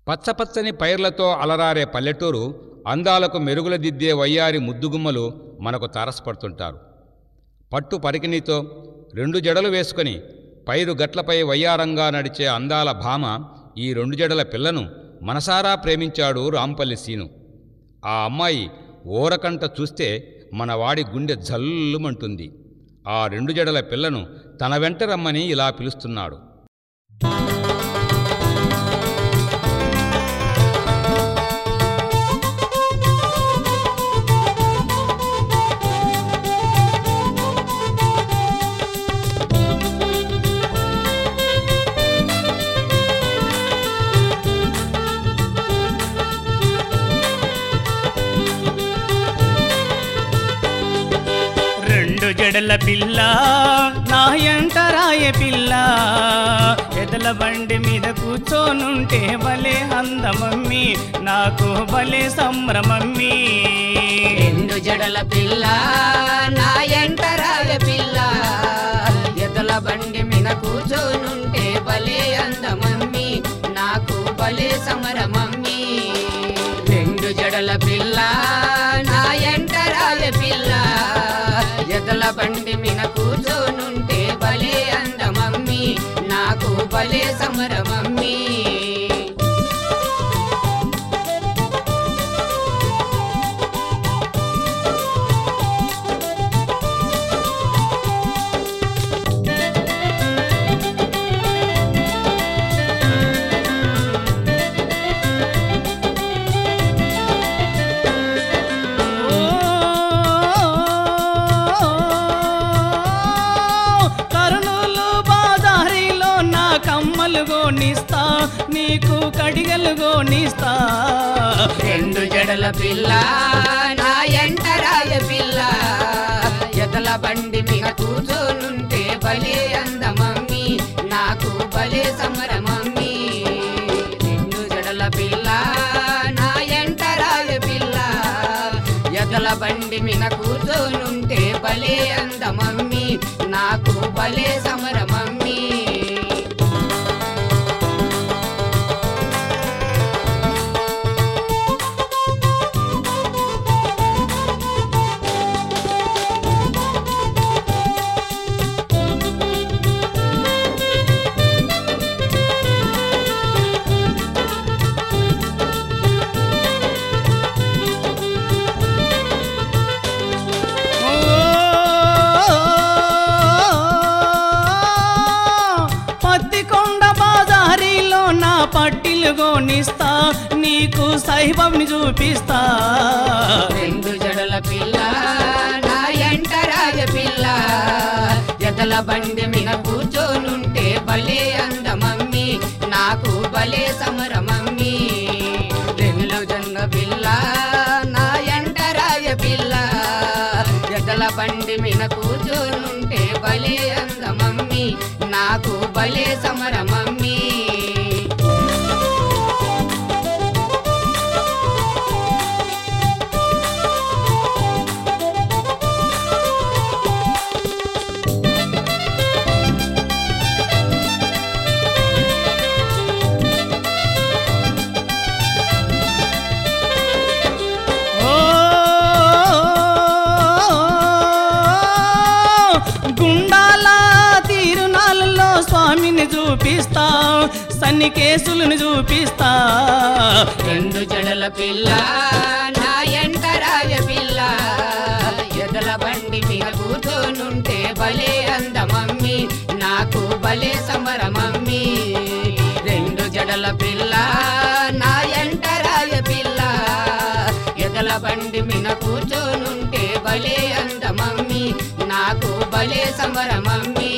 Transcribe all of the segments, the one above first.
పచ్చపచ్చని పైర్లతో అలరారే పల్లెటూరు అందాలకు మెరుగుల దిద్దే వయ్యారి ముద్దుగుమ్మలు మనకు తారసపడుతుంటారు. పట్టు పరికిణితో 2 జడలు వేసుకొని పైరు గట్లపై వయ్యారంగా నడిచే అందాల భామ ఈ 2 జడల పిల్లను మనసారా ప్రేమించాడు రాంపల్లి సీను. ఆ అమ్మాయి ఓరకంట చూస్తే మనవాడి గుండె జల్లుమంటుంది. ఆ 2 జడల పిల్లను తన వెంట రమ్మని ఇలా పిలుస్తున్నాడు. జడల పిల్ల నా ఎంటరాయ పిల్ల ఎదల బండి మీద కూర్చోనుంటే భలే అందమమ్మి నాకు భలే సంభ్రమమ్మి. 2 జడల పిల్ల నా ఎంటరాయ పిల్ల ఎదల బండి మీద కూర్చోనుంటే భలే అందమమ్మి నాకు భలే సమరమమ్మి. 2 జడల పిల్ల నా ఎంటరాయ పిల్ల ఎదల బండి మీద కూర్చోనుంటే భలే అందమమ్మి నాకు భలే సమరమమ్మి. గోనిస్తా నీకు కడిగలు గోనిస్తా. 2 జడల పిల్ల నా ఎంటరాయ పిల్ల ఎదల బండి మీద కూర్చోనుంటే భలే అందమమ్మి నాకు భలే సమరమమ్మి. 2 జడల పిల్ల నా ఎంటరాయ పిల్ల ఎదల బండి మీద కూర్చోనుంటే భలే అందమమ్మి నాకు భలే సమరమమ్మి. పట్టిలు గోనిస్తా నీకు సాయిబాబుని చూపిస్తా. 2 జడల పిల్ల నా ఎంటరాయ పిల్ల ఎదల బండి మీద కూర్చోనుంటే భలే అందమమ్మి నాకు భలే సమరమమ్మి. 2 జడల పిల్ల నా ఎంటరాయ పిల్ల ఎదల బండి మీద కూర్చోనుంటే భలే అందమమ్మి నాకు భలే సమరమమ్మి. స్వామిని చూపిస్తా సన్ని కేసులను చూపిస్తా. 2 జడల పిల్ల నా ఎంటరాయ పిల్ల ఎదల బండి మీద కూర్చోనుంటే భలే అందమమ్మి నాకు భలే సమరమమ్మి. 2 జడల పిల్ల నా ఎంటరాయ పిల్ల ఎదల బండి మీద కూర్చోనుంటే భలే అందమమ్మి నాకు భలే సమరమమ్మి.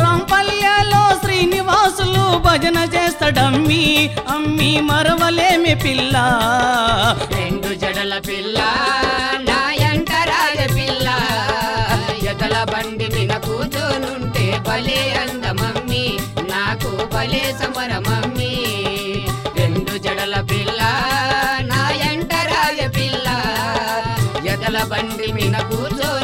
భజన చేస్తాడమ్మి అమ్మి మరవలేమి పిల్ల రెండు జడల పిల్ల నా ఎంట రాజ పిల్ల ఎదల బండి మీద కూర్చోనుంటే భలే అందమమ్మి నాకు భలే సమరమమ్మి రెండు జడల పిల్ల నా ఎంట రాజ పిల్ల ఎదల బండి మీద కూర్చో